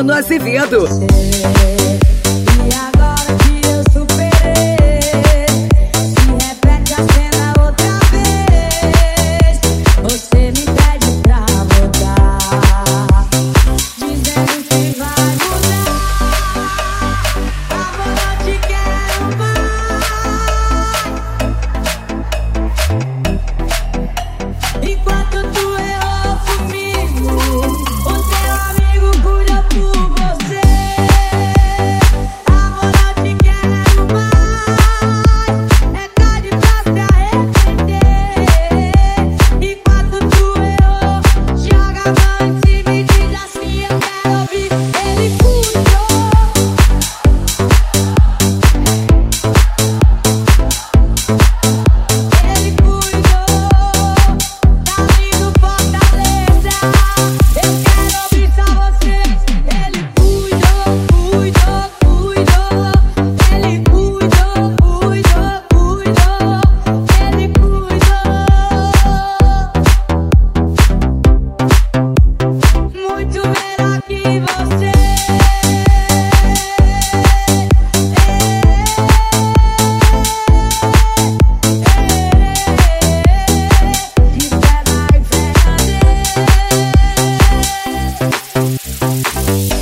Bruno Azevedo. E agora que eu superei, se repete a cena outra vez. Você me pede pra voltar, dizendo que vai mudar. Amor, não te quero mais. Enquanto tu errou comigo, o teu amigo cuida por você. Amor, não te quero mais. É tarde pra se arrepender. Enquanto tu errou, joga a mão em cima e diz assim: eu quero ouvir. Ele cuidou, ele cuidou, tá vindo Fortaleza. Eu quero ouvir só você. Ele cuidou, cuidou, cuidou. Ele cuidou, cuidou, cuidou. Ele cuidou muito melhor que você. Espera e pega.